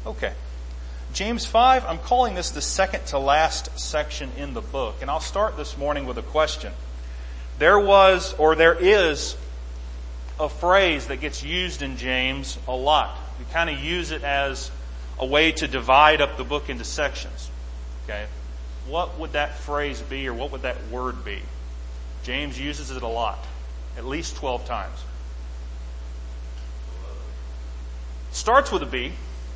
Okay. James 5, I'm calling this the second to last section in the book. And I'll start this morning with a question. There is a phrase that gets used in James a lot. We kind of use it as a way to divide up the book into sections. Okay? What would that phrase be, or what would that word be? James uses it a lot. At least 12 times. Starts with a B.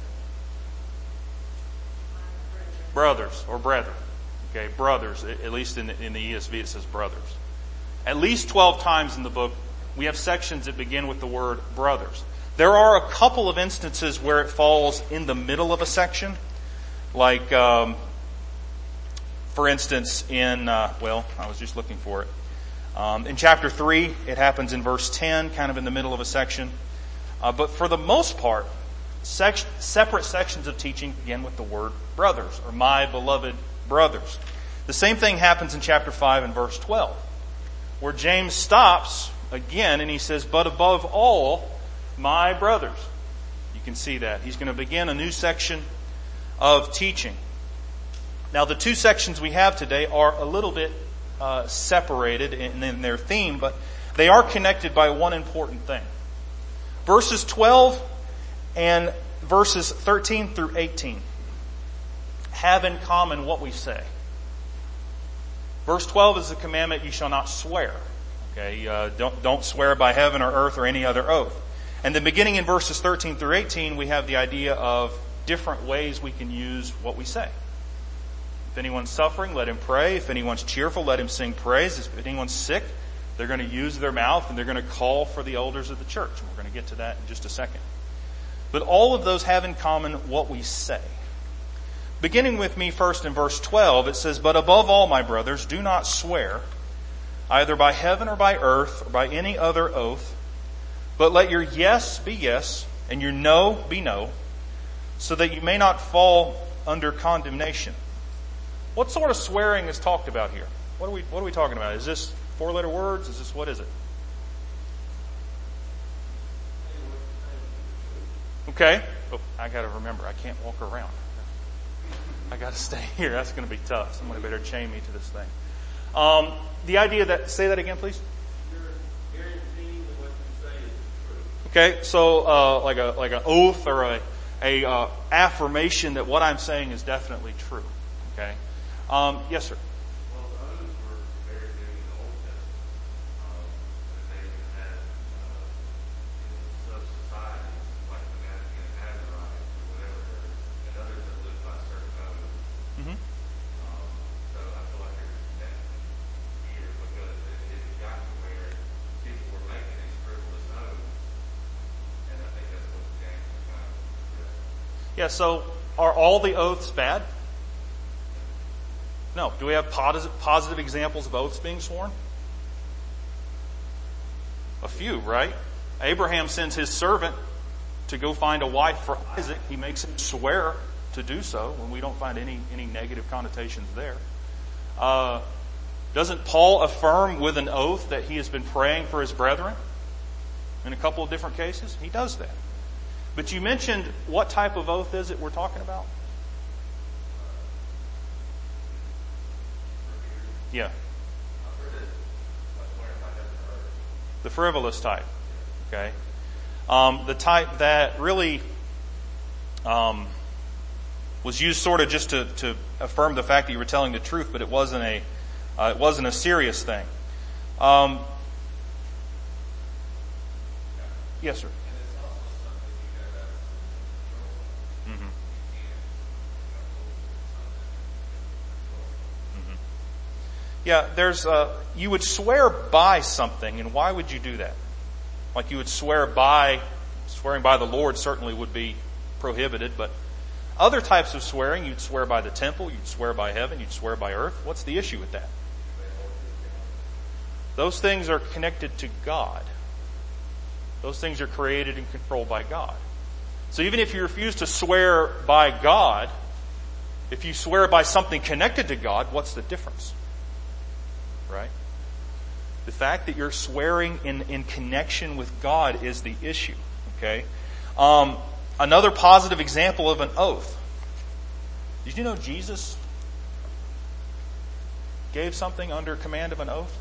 Brothers or brethren. Okay, brothers. At least in the ESV it says brothers. At least 12 times in the book we have sections that begin with the word brothers. There are a couple of instances where it falls in the middle of a section. Like, for instance, I was just looking for it. In chapter 3, it happens in verse 10, kind of in the middle of a section. But for the most part, separate sections of teaching begin with the word brothers, or my beloved brothers. The same thing happens in chapter 5 and verse 12, where James stops again and he says, but above all, my brothers. You can see that. He's going to begin a new section of teaching. Now, the two sections we have today are a little bit separated in their theme, but they are connected by one important thing. Verses 12 and verses 13 through 18 have in common what we say. Verse 12 is the commandment, you shall not swear. Okay, don't swear by heaven or earth or any other oath. And then beginning in verses 13 through 18, we have the idea of different ways we can use what we say. If anyone's suffering, let him pray. If anyone's cheerful, let him sing praise. If anyone's sick, they're going to use their mouth and they're going to call for the elders of the church. And we're going to get to that in just a second. But all of those have in common what we say. Beginning with me first in verse 12, it says, but above all, my brothers, do not swear, either by heaven or by earth or by any other oath, but let your yes be yes and your no be no, so that you may not fall under condemnation. What sort of swearing is talked about here? What are we talking about? Is this 4-letter words? What is it? Okay. Oh, I got to remember, I can't walk around. I got to stay here. That's going to be tough. Somebody better chain me to this thing. The idea that, say that again, please. You're guaranteeing that what you say is true. Okay, so like an oath or a affirmation that what I'm saying is definitely true. Okay. Yes, sir. Well, oaths were very big in the Old Testament. They had some societies like the Vatican and Nazarites or whatever, and others that lived by certain oaths. Mm-hmm. So I feel like there's that here because it got to where people were making these frivolous oaths, and I think that's what James is trying to address. Yeah. So are all the oaths bad? No. Do we have positive examples of oaths being sworn? A few, right? Abraham sends his servant to go find a wife for Isaac. He makes him swear to do so, when we don't find any negative connotations there. Doesn't Paul affirm with an oath that he has been praying for his brethren in a couple of different cases? He does that. But you mentioned, what type of oath is it we're talking about? Yeah. The frivolous type. Okay. The type that really was used sort of just to affirm the fact that you were telling the truth, but it wasn't a serious thing. Yes, sir. Yeah, you would swear by something, and why would you do that? Like you would swearing by the Lord certainly would be prohibited, but other types of swearing, you'd swear by the temple, you'd swear by heaven, you'd swear by earth. What's the issue with that? Those things are connected to God. Those things are created and controlled by God. So even if you refuse to swear by God, if you swear by something connected to God, what's the difference? Right? The fact that you're swearing in connection with God is the issue. Okay? Another positive example of an oath. Did you know Jesus gave something under command of an oath?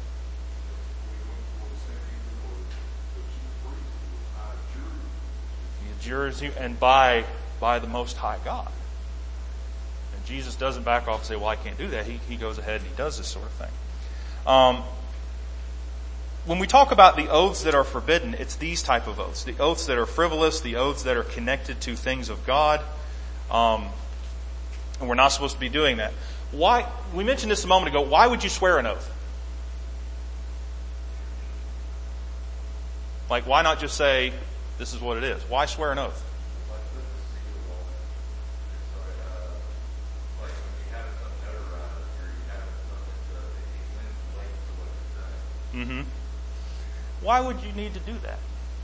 He adjures you, and by the Most High God. And Jesus doesn't back off and say, well, I can't do that. He goes ahead and he does this sort of thing. When we talk about the oaths that are forbidden, it's these type of oaths. The oaths that are frivolous, the oaths that are connected to things of God. And we're not supposed to be doing that. Why? We mentioned this a moment ago. Why would you swear an oath? Like, why not just say, this is what it is? Why swear an oath? Mm-hmm. Why would you need to do that?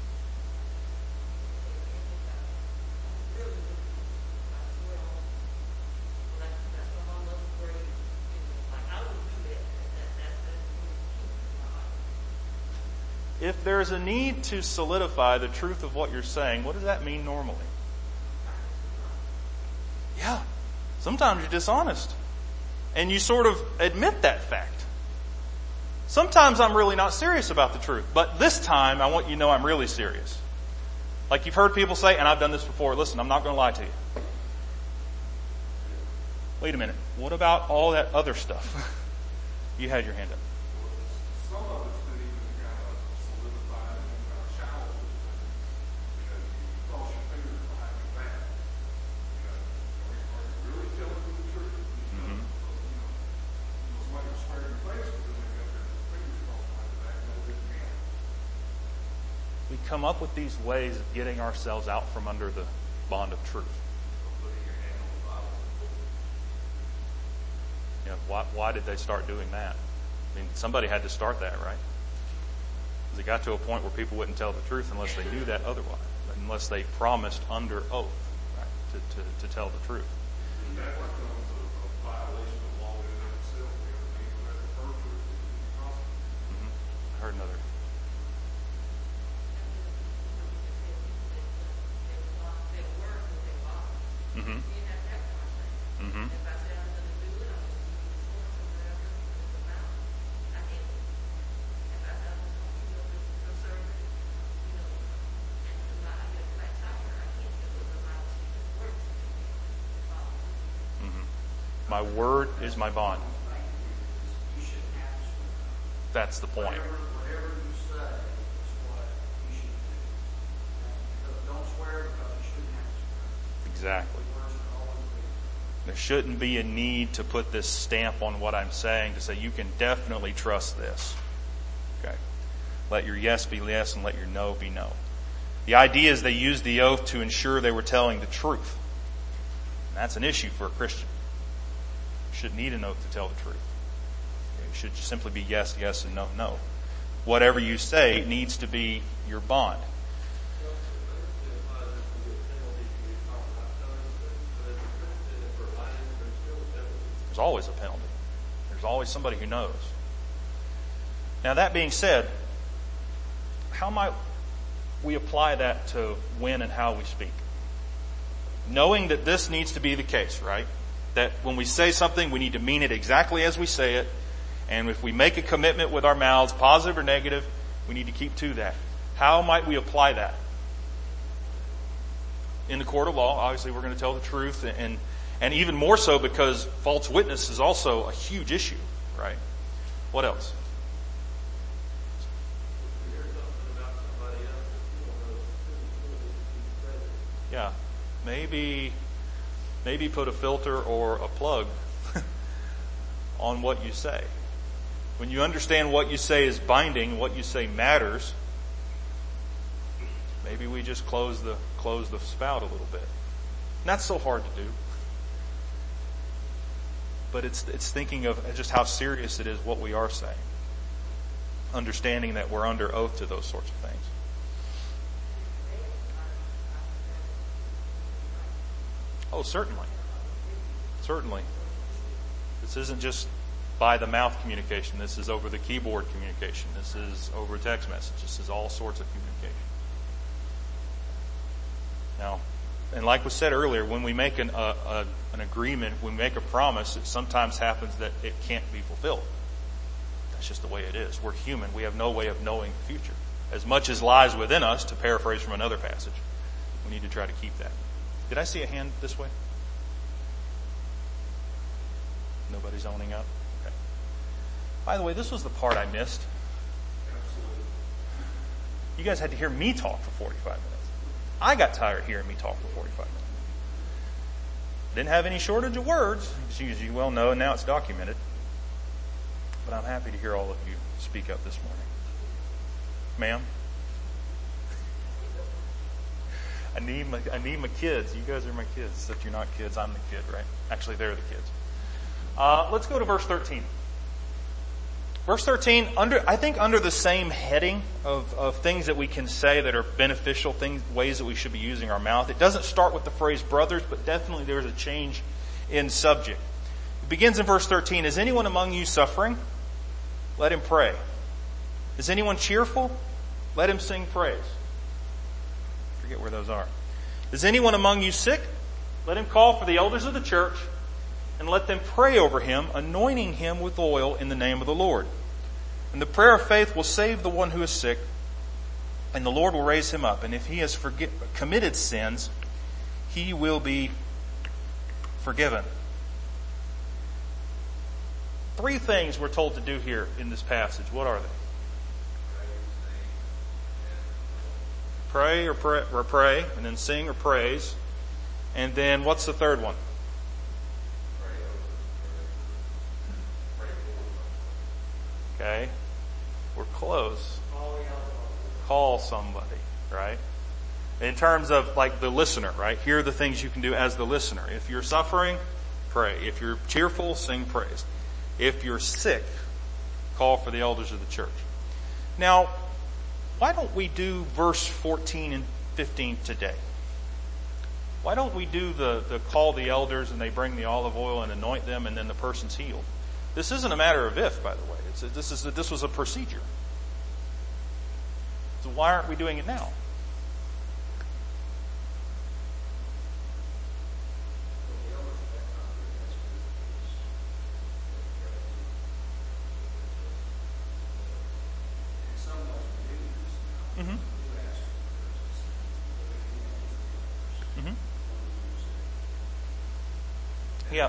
If there's a need to solidify the truth of what you're saying, what does that mean normally? Yeah. Sometimes you're dishonest. And you sort of admit that fact. Sometimes I'm really not serious about the truth. But this time, I want you to know I'm really serious. Like you've heard people say, and I've done this before, listen, I'm not going to lie to you. Wait a minute. What about all that other stuff? You had your hand up. Some of it's been even kind of solidified and kind of shallow because you cross your fingers behind your back. Are you really telling me the truth? Mm-hmm. Somebody will swear in your face because they've got their fingers crossed behind their back. No, they can't. We come up with these ways of getting ourselves out from under the bond of truth. You know, why did they start doing that? I mean, somebody had to start that, right? Because it got to a point where people wouldn't tell the truth unless they knew that otherwise, unless they promised under oath, right, to tell the truth. And that becomes a violation of law in and of itself. People that refer to it as gospel. Mm-hmm. I heard another. Mm-hmm. Mm-hmm. My word is my bond. That's the point. Whatever you say is what you should do. Don't swear because you shouldn't have to swear. Exactly. Words are always legal. There shouldn't be a need to put this stamp on what I'm saying to say you can definitely trust this. Okay. Let your yes be yes and let your no be no. The idea is they used the oath to ensure they were telling the truth. And that's an issue for a Christian. You shouldn't need an oath to tell the truth. It should simply be yes, yes, and no, no. Whatever you say needs to be your bond. There's always a penalty. There's always somebody who knows. Now, that being said, how might we apply that to when and how we speak? Knowing that this needs to be the case, right? That when we say something, we need to mean it exactly as we say it. And if we make a commitment with our mouths, positive or negative, we need to keep to that. How might we apply that? In the court of law, obviously we're going to tell the truth, and even more so because false witness is also a huge issue, right? What else? Yeah, maybe put a filter or a plug on what you say. When you understand what you say is binding, what you say matters, maybe we just close the spout a little bit. Not so hard to do. But it's thinking of just how serious it is what we are saying. Understanding that we're under oath to those sorts of things. Oh, certainly. Certainly. This isn't just by the mouth communication. This is over the keyboard communication. This is over text message. This is all sorts of communication. Now, And like was said earlier, when we make an agreement, when we make a promise, it sometimes happens that it can't be fulfilled. That's just the way it is. We're human. We have no way of knowing the future. As much as lies within us, to paraphrase from another passage, we need to try to keep that. Did I see a hand this way? Nobody's owning up? Okay. By the way, this was the part I missed. You guys had to hear me talk for 45 minutes. I got tired of hearing me talk for 45 minutes. Didn't have any shortage of words, as you well know, and now it's documented. But I'm happy to hear all of you speak up this morning. Ma'am? I need my kids. You guys are my kids. Except you're not kids. I'm the kid, right? Actually, they're the kids. Let's go to verse 13. Verse 13, I think under the same heading of things that we can say that are beneficial, ways that we should be using our mouth. It doesn't start with the phrase brothers, but definitely there's a change in subject. It begins in verse 13. Is anyone among you suffering? Let him pray. Is anyone cheerful? Let him sing praise. I forget where those are. Is anyone among you sick? Let him call for the elders of the church and let them pray over him, anointing him with oil in the name of the Lord. And the prayer of faith will save the one who is sick, and the Lord will raise him up. And if he has committed sins, he will be forgiven. 3 things we're told to do here in this passage. What are they? Pray or pray, and then sing or praise. And then what's the third one? Okay. We're close. Call somebody, right? In terms of like the listener, right? Here are the things you can do as the listener. If you're suffering, pray. If you're cheerful, sing praise. If you're sick, call for the elders of the church. Now, why don't we do verse 14 and 15 today? Why don't we do the call the elders and they bring the olive oil and anoint them and then the person's healed? This isn't a matter of if, by the way. This was a procedure. So why aren't we doing it now? Mm-hmm. Mm-hmm. Yeah.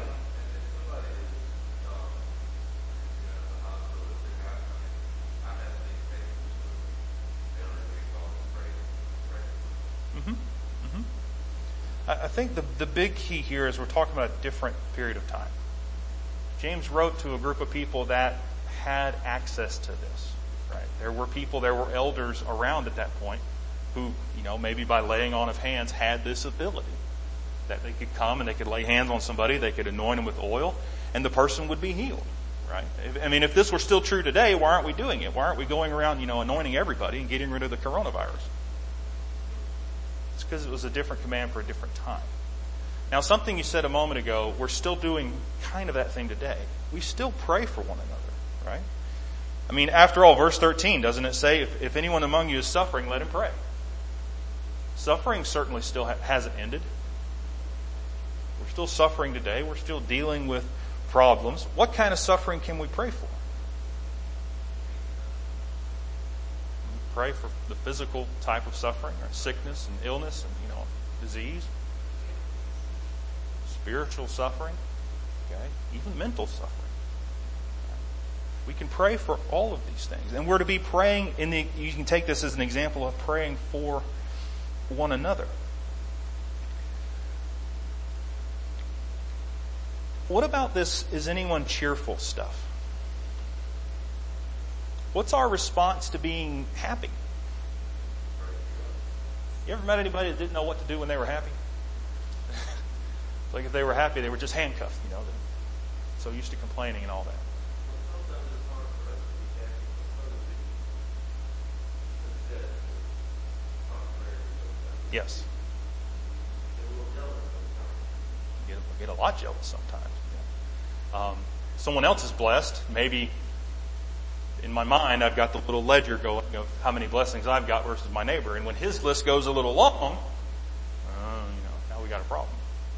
I think the big key here is we're talking about a different period of time. James wrote to a group of people that had access to this. Right? There were elders around at that point who, maybe by laying on of hands had this ability. That they could come and they could lay hands on somebody, they could anoint them with oil, and the person would be healed. Right? If this were still true today, why aren't we doing it? Why aren't we going around, anointing everybody and getting rid of the coronavirus? It's because it was a different command for a different time. Now, something you said a moment ago, we're still doing kind of that thing today. We still pray for one another, right? After all, verse 13, doesn't it say, if anyone among you is suffering, let him pray? Suffering certainly still hasn't ended. We're still suffering today. We're still dealing with problems. What kind of suffering can we pray for? Pray for the physical type of suffering, or sickness and illness and, disease. Spiritual suffering. Okay? Even mental suffering. We can pray for all of these things. And we're to be praying you can take this as an example of praying for one another. What about this, is anyone cheerful stuff? What's our response to being happy? You ever met anybody that didn't know what to do when they were happy? Like if they were happy, they were just handcuffed, They're so used to complaining and all that. Yes. Get a lot jealous sometimes. Someone else is blessed. Maybe in my mind I've got the little ledger going of how many blessings I've got versus my neighbor. And when his list goes a little long, a problem.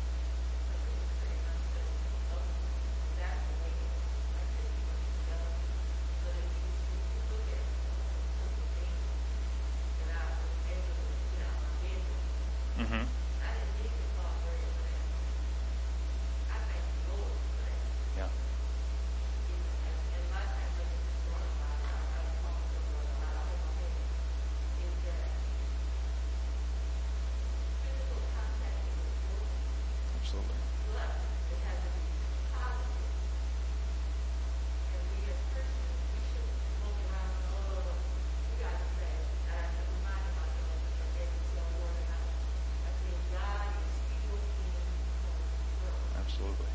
Mm-hmm. Yeah. Absolutely. Absolutely.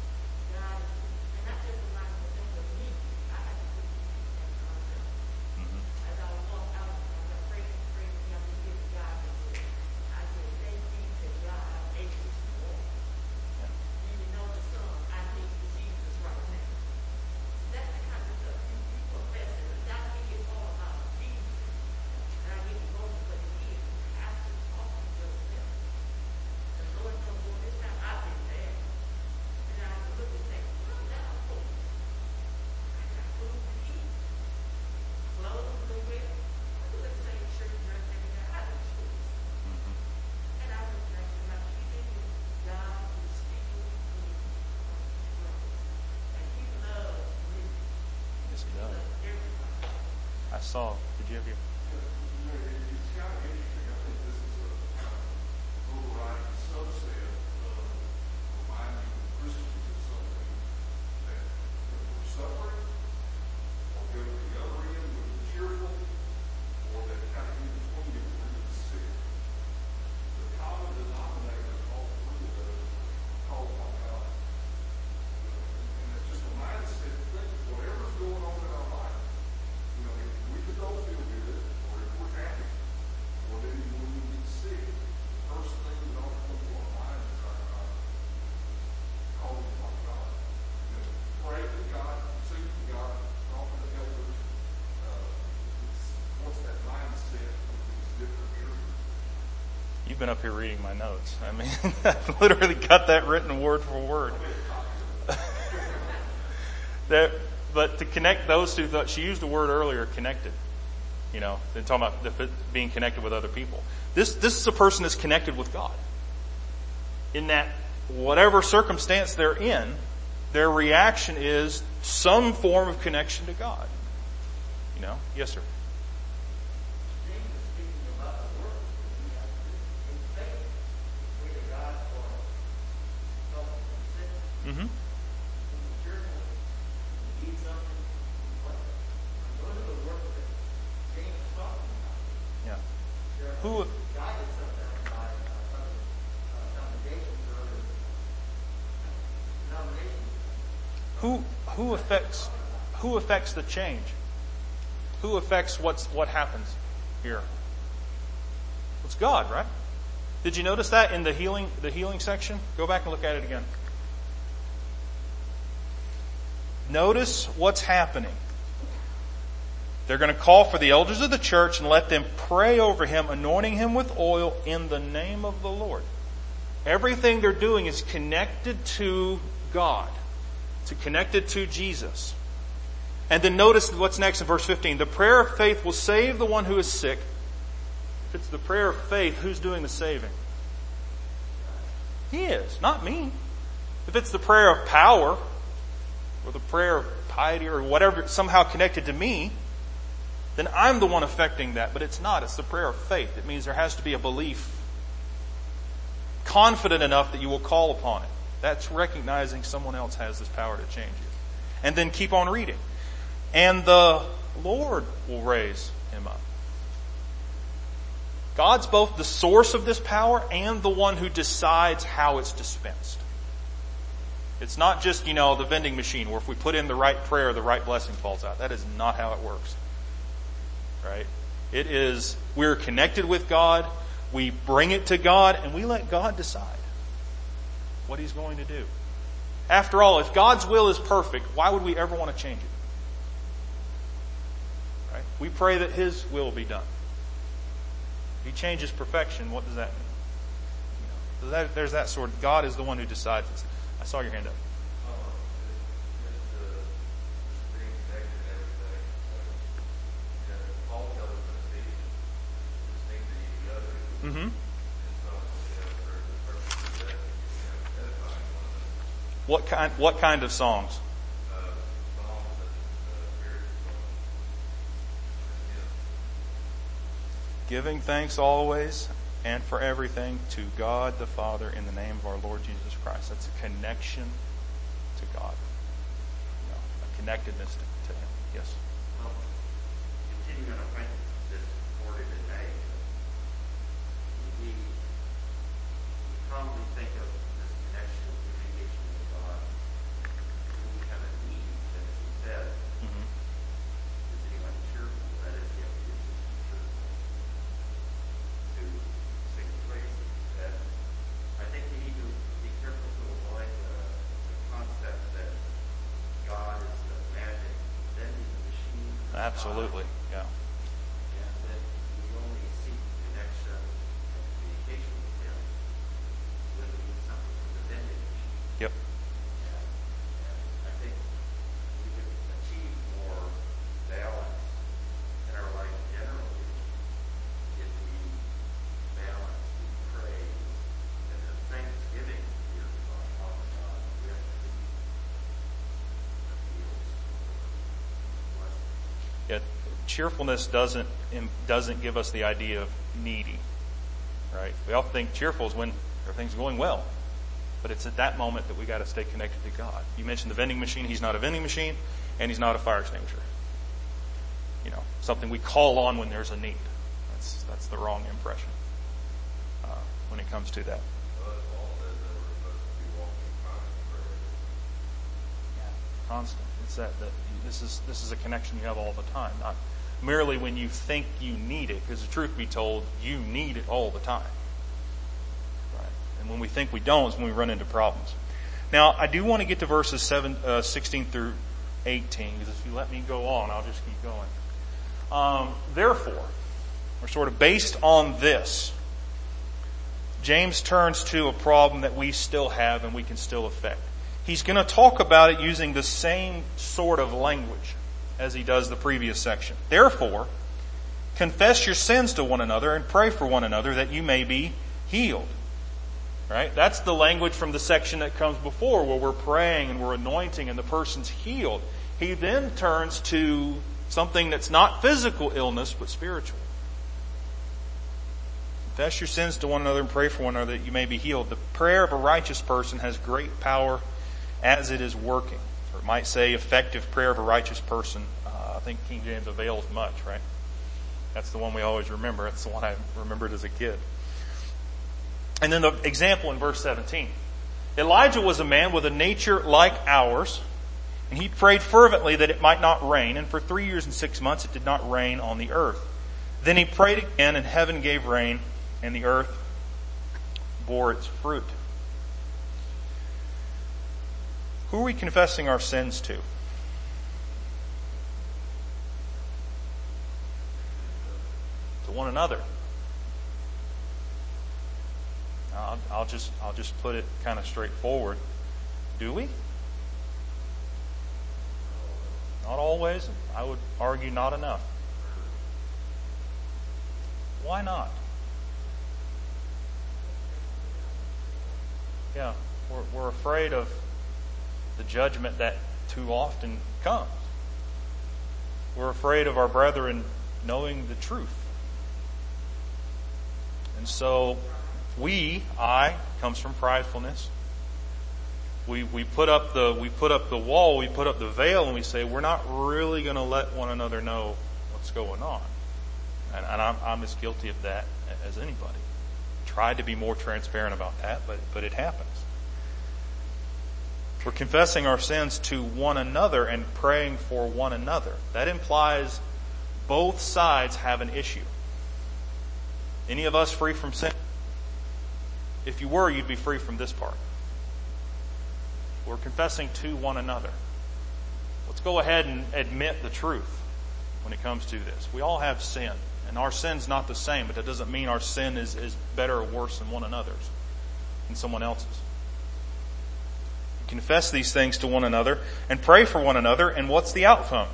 Mm-hmm. Yeah. Mm-hmm. Yes, he does. I saw. Did you have your? It's kind of interesting. I think this is a overriding subset of reminding Christians of something that if we're suffering, or go to the other end with the cheerful, or that kind of in between if we're really sick. The common denominator of all three of those is call upon God. And it's just a mindset to think whatever's going on in our life, you know, if we don't feel good, or if we're happy, or maybe when we get sick, the first thing that ought to come to our mind is our God. Call upon God. You know, pray to God, sing to God, offer to elders. What's that mindset of these different areas? You've been up here reading my notes. I mean, I've literally got that written word for word. But to connect those two thoughts, she used the word earlier, connected. You know, they're talking about being connected with other people. This is a person that's connected with God. In that whatever circumstance they're in, their reaction is some form of connection to God. You know? Yes, sir. Mm-hmm. Yeah. Who affects the change? Who affects what happens here? It's God, right? Did you notice that in the healing section? Go back and look at it again. Notice what's happening. They're going to call for the elders of the church and let them pray over him, anointing him with oil in the name of the Lord. Everything they're doing is connected to God. It's connected to Jesus. And then notice what's next in verse 15. The prayer of faith will save the one who is sick. If it's the prayer of faith, who's doing the saving? He is, not me. If it's the prayer of power, or the prayer of piety, or whatever, somehow connected to me, then I'm the one affecting that. But it's not. It's the prayer of faith. It means there has to be a belief confident enough that you will call upon it. That's recognizing someone else has this power to change you. And then keep on reading. And the Lord will raise him up. God's both the source of this power and the one who decides how it's dispensed. It's not just, the vending machine where if we put in the right prayer, the right blessing falls out. That is not how it works. Right? It is, we're connected with God, we bring it to God, and we let God decide what He's going to do. After all, if God's will is perfect, why would we ever want to change it? Right? We pray that His will be done. If He changes perfection, what does that mean? There's that sort of, God is the one who decides this. I saw your hand up. Being connected and everything. Paul tells us in Ephesians, distinct to each other. Mm-hmm. And so, for the purpose of that, edifying one another. What kind of songs? Psalms and spiritual songs. Giving thanks always and for everything to God the Father in the name of our Lord Jesus Christ. That's a connection to God. A connectedness to Him. Yes? Well, continuing on a point that's already been made, we commonly think of this connection, communication with God, when we have a need, and as he said, Mm-hmm. is anyone cheerful? That is, you have to be cheerful to sing praises. And I think we need to be careful to avoid the concept that God is the magic vending machine. of God. Absolutely. Yeah. And that we only seek connection and communication with Him when we need something from the vending machine. Yep. And I think we can achieve more balance in our life generally if we balance the praise and the thanksgiving here on God with the feels or blessing. Yet cheerfulness doesn't give us the idea of needy, right? We often think cheerful is when everything's going well, but it's at that moment that we got to stay connected to God. You mentioned the vending machine. He's not a vending machine, and He's not a fire extinguisher. Something we call on when there's a need. That's the wrong impression when it comes to that. But Paul says that we're supposed to be walking constant prayer. Constant. It's that this is a connection you have all the time, not merely when you think you need it, because the truth be told, you need it all the time. Right? And when we think we don't is when we run into problems. Now, I do want to get to verses 16 through 18, because if you let me go on, I'll just keep going. Therefore, or sort of based on this, James turns to a problem that we still have and we can still affect. He's going to talk about it using the same sort of language as he does the previous section. Therefore, confess your sins to one another and pray for one another that you may be healed. Right? That's the language from the section that comes before, where we're praying and we're anointing and the person's healed. He then turns to something that's not physical illness, but spiritual. Confess your sins to one another and pray for one another that you may be healed. The prayer of a righteous person has great power as it is working. Or it might say effective prayer of a righteous person. I think King James avails much, right? That's the one we always remember. That's the one I remembered as a kid. And then the example in verse 17. Elijah was a man with a nature like ours, and he prayed fervently that it might not rain, and for 3 years and 6 months it did not rain on the earth. Then he prayed again, and heaven gave rain, and the earth bore its fruit. Who are we confessing our sins to? To one another. I'll just put it kind of straightforward. Do we? Not always. I would argue not enough. Why not? Yeah, we're afraid of the judgment that too often comes. We're afraid of our brethren knowing the truth. And so I comes from pridefulness. We put up the wall, we put up the veil, and we say we're not really going to let one another know what's going on. And I'm as guilty of that as anybody. Tried to be more transparent about that, but it happens. We're confessing our sins to one another and praying for one another. That implies both sides have an issue. Any of us free from sin? If you were, you'd be free from this part. We're confessing to one another. Let's go ahead and admit the truth when it comes to this. We all have sin, and our sin's not the same, but that doesn't mean our sin is better or worse than one another's. in someone else's. You confess these things to one another and pray for one another, and what's the outcome?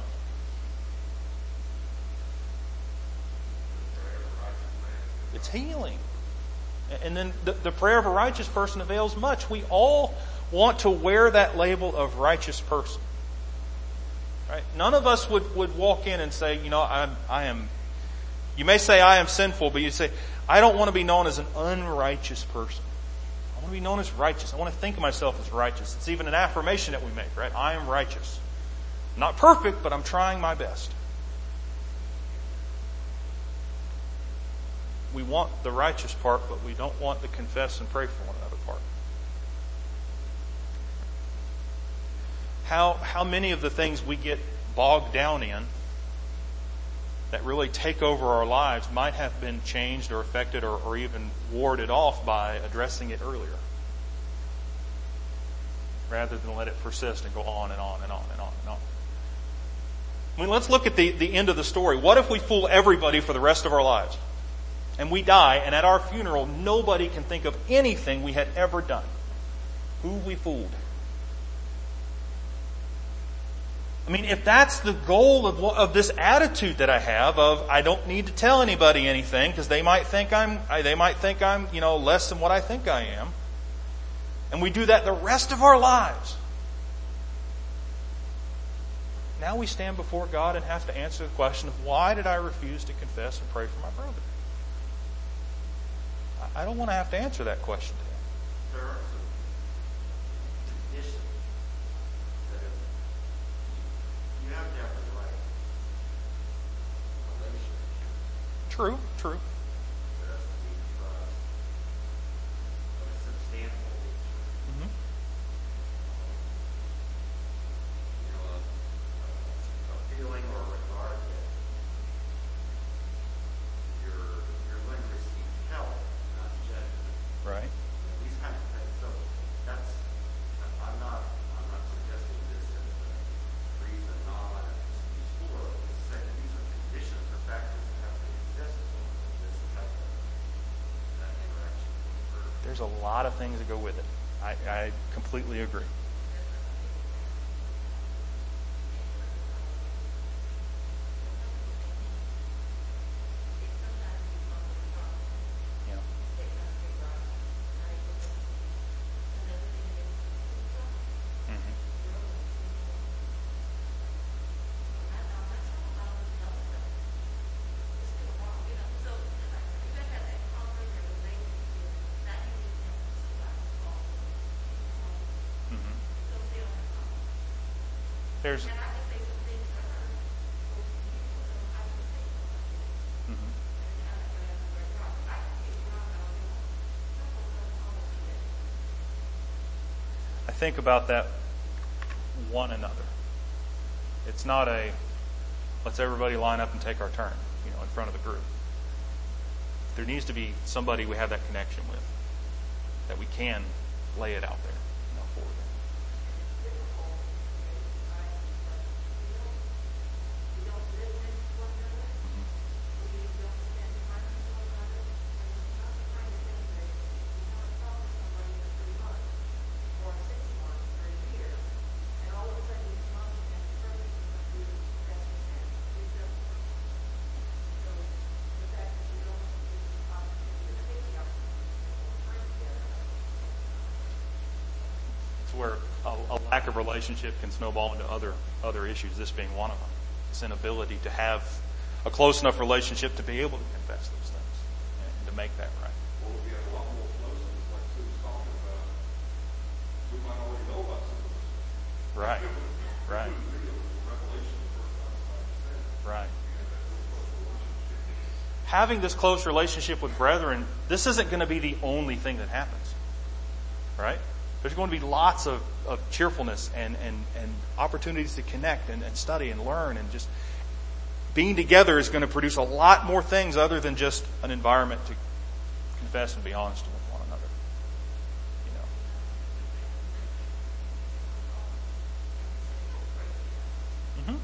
It's healing. And then the prayer of a righteous person avails much. We all want to wear that label of righteous person. Right? None of us would walk in and say, I am, you may say I am sinful, but you say, I don't want to be known as an unrighteous person. I want to be known as righteous. I want to think of myself as righteous. It's even an affirmation that we make, right? I am righteous. Not perfect, but I'm trying my best. We want the righteous part, but we don't want the confess and pray for one another part. How many of the things we get bogged down in that really take over our lives might have been changed or affected or even warded off by addressing it earlier, rather than let it persist and go on and on and on and on and on. I mean, let's look at the end of the story. What if we fool everybody for the rest of our lives? And we die, and at our funeral, nobody can think of anything we had ever done. Who we fooled. I mean, if that's the goal of this attitude that I have of I don't need to tell anybody anything because they might think I'm less than what I think I am, and we do that the rest of our lives, now we stand before God and have to answer the question of why did I refuse to confess and pray for my brother? I don't want to have to answer that question today. There are some conditions that if you have to have the right relationship. True. There has to be trust of a substantial nature. Mm-hmm. A feeling or a regard that you're going to receive help, not judgment. Right. These kinds of things. So I'm not suggesting this as a reason not to be sure. I'm saying these are conditions or factors that have to exist so that this type of that interaction can occur. There's a lot of things that go with it. I completely agree. Yeah. Mm-hmm. Mm-hmm. There's. Mm-hmm. I think about that one another. It's not a let's everybody line up and take our turn, in front of the group. There needs to be somebody we have that connection with, that we can lay it out there, for them. Where a lack of relationship can snowball into other issues, this being one of them. This inability to have a close enough relationship to be able to confess those things and to make that right. Well, we have a lot more closeness, like Sue was talking about. We might already know about some of this stuff. Right. Right. Revelation, the first time somebody said it. Right. We have that real close relationship. Having this close relationship with brethren, this isn't going to be the only thing that happens. Right? There's going to be lots of cheerfulness and opportunities to connect and study and learn, and just being together is going to produce a lot more things other than just an environment to confess and be honest with one another. Mm-hmm.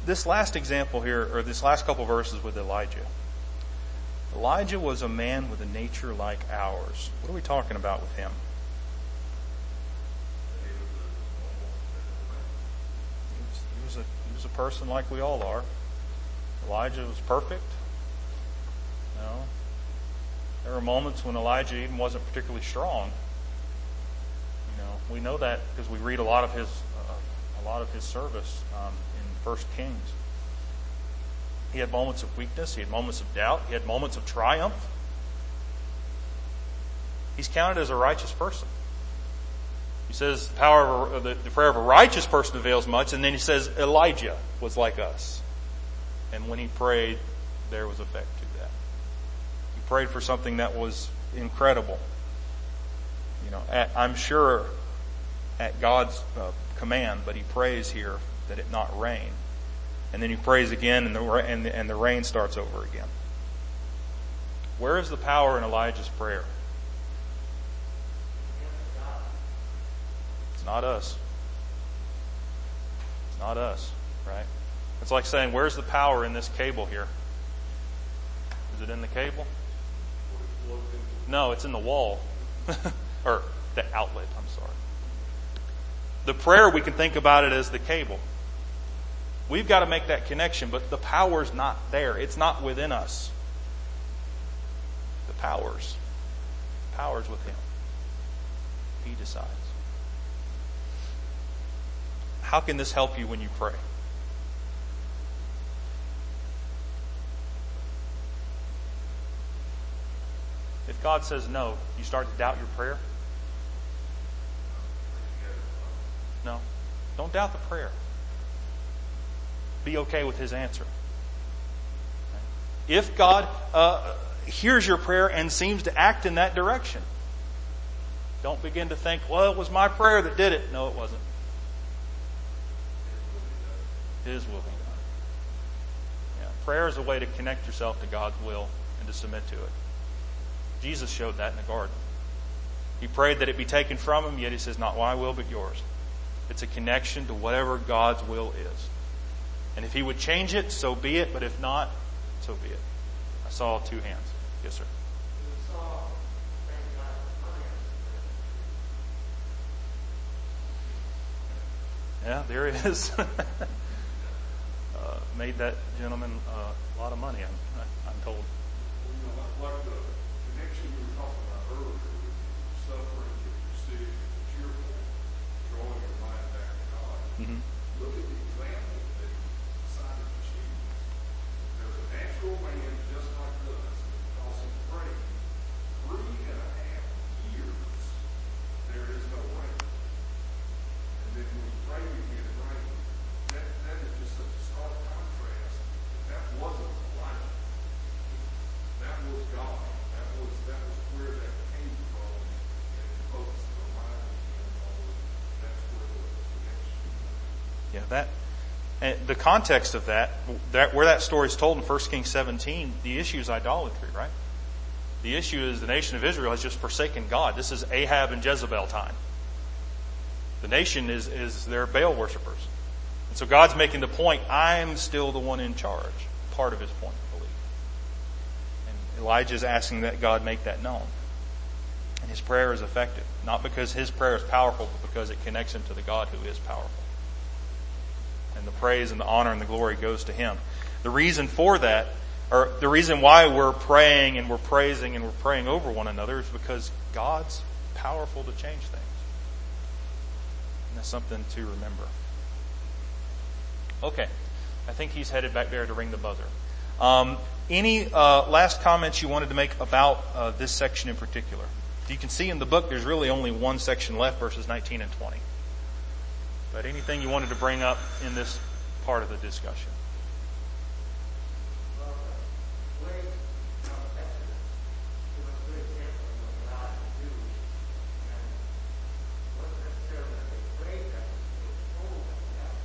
this last example here, or this last couple verses with Elijah. Elijah was a man with a nature like ours. What are we talking about with him? He was a person like we all are. Elijah was perfect. No. There were moments when Elijah even wasn't particularly strong. We know that because we read a lot of his service in 1 Kings. He had moments of weakness. He had moments of doubt. He had moments of triumph. He's counted as a righteous person. He says the prayer of a righteous person avails much, and then he says Elijah was like us. And when he prayed, there was effect to that. He prayed for something that was incredible. I'm sure at God's command, but he prays here that it not rain. And then he prays again, and the rain starts over again. Where is the power in Elijah's prayer? It's not us. It's not us, right? It's like saying, where's the power in this cable here? Is it in the cable? No, it's in the wall. Or the outlet, I'm sorry. The prayer, we can think about it as the cable. We've got to make that connection, but the power's not there. It's not within us. The power's with him. He decides. How can this help you when you pray? If God says no, you start to doubt your prayer? No. Don't doubt the prayer. Be okay with his answer. If God hears your prayer and seems to act in that direction, don't begin to think, well, it was my prayer that did it. No, it wasn't. His will be done. Yeah. Prayer is a way to connect yourself to God's will and to submit to it. Jesus showed that in the garden. He prayed that it be taken from him, yet he says, not my will, but yours. It's a connection to whatever God's will is. And if he would change it, so be it. But if not, so be it. I saw two hands. Yes, sir. Yeah, there he is. Made that gentleman a lot of money, I'm told. Like the connection we were talking about earlier with suffering, if you're sick, if you're cheerful, drawing your mind back to God. Mm-hmm. Look at the example that he decided to choose. There's a natural man just like us that calls him praying 3.5 years. There is no rain. And then when he prayed again, it rained. That is just such a stark contrast. That wasn't Elijah. That was God. That was where that came from, and focused the mind on. That's where the connection. Yeah, the context of that where that story is told in 1 Kings 17, the issue is idolatry, right? The issue is the nation of Israel has just forsaken God. This is Ahab and Jezebel time. The nation is their Baal worshipers. And so God's making the point, I'm still the one in charge. Part of his point, I believe. And Elijah is asking that God make that known. And his prayer is effective. Not because his prayer is powerful, but because it connects him to the God who is powerful. And the praise and the honor and the glory goes to him. The reason for that, or the reason why we're praying and we're praising and we're praying over one another, is because God's powerful to change things. And that's something to remember. Okay. I think he's headed back there to ring the buzzer. Any last comments you wanted to make about this section in particular? You can see in the book there's really only one section left, verses 19 and 20. But anything you wanted to bring up in this part of the discussion? Well, the way Exodus was a good example of what God can do, and wasn't necessarily that they prayed that, they were told that.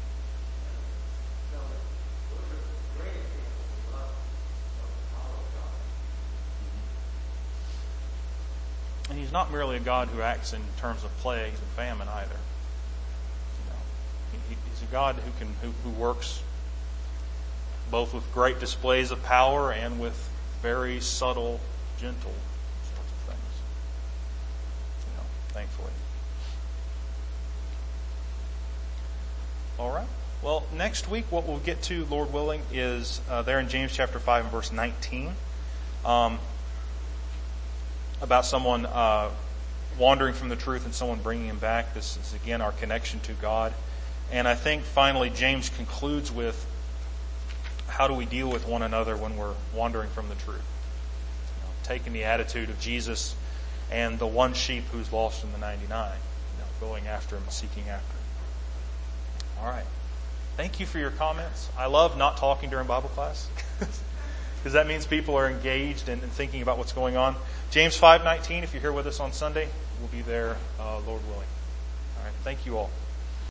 So those are great examples of us of the power of God. And he's not merely a God who acts in terms of plagues and famine either. He's a God who works both with great displays of power and with very subtle, gentle sorts of things. Thankfully. All right. Well, next week what we'll get to, Lord willing, is there in James chapter 5 and verse 19 about someone wandering from the truth and someone bringing him back. This is, again, our connection to God. And I think finally James concludes with how do we deal with one another when we're wandering from the truth? Taking the attitude of Jesus and the one sheep who's lost in the 99, going after him and seeking after him. All right. Thank you for your comments. I love not talking during Bible class because that means people are engaged and thinking about what's going on. James 5:19, if you're here with us on Sunday, we'll be there, Lord willing. All right. Thank you all.